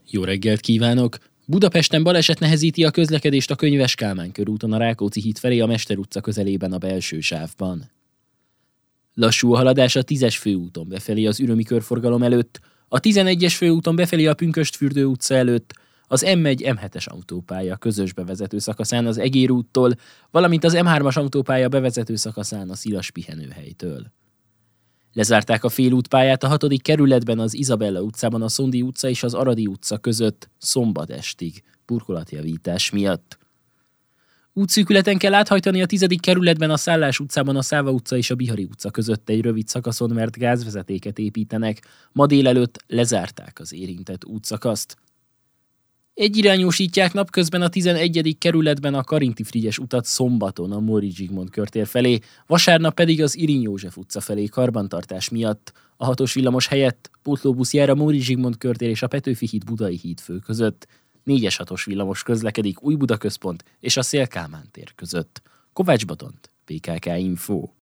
Jó reggelt kívánok! Budapesten baleset nehezíti a közlekedést a Könyves Kálmán körúton a Rákóczi híd felé a Mester utca közelében a belső sávban. Lassú a haladás a 10-es főúton befelé az Ürömi körforgalom előtt, a 11-es főúton befelé a Pünkösdfürdő utca előtt, az M1-M7-es autópálya közös bevezető szakaszán az Egér úttól, valamint az M3-as autópálya bevezető szakaszán a Szilas pihenőhelytől. Lezárták a félútpályát a 6. kerületben az Izabella utcában a Szondi utca és az Aradi utca között szombat estig, burkolatjavítás miatt. Útszűkületen kell áthajtani a 10. kerületben a Szállás utcában a Száva utca és a Bihari utca között egy rövid szakaszon, mert gázvezetéket építenek. Ma délelőtt lezárták az érintett útszakaszt. Egyirányosítják napközben a 11. kerületben a Karinti Frigyes utat szombaton a Móricz Zsigmond körtér felé, vasárnap pedig az Irinyi József utca felé karbantartás miatt. A 6-os villamos helyett pótlóbusz jár a Móricz Zsigmond körtér és a Petőfi híd Budai híd fő között. 4-es 6-os villamos közlekedik Új-Buda központ és a Széll Kálmán tér között. Kovács Botont, PKK Info.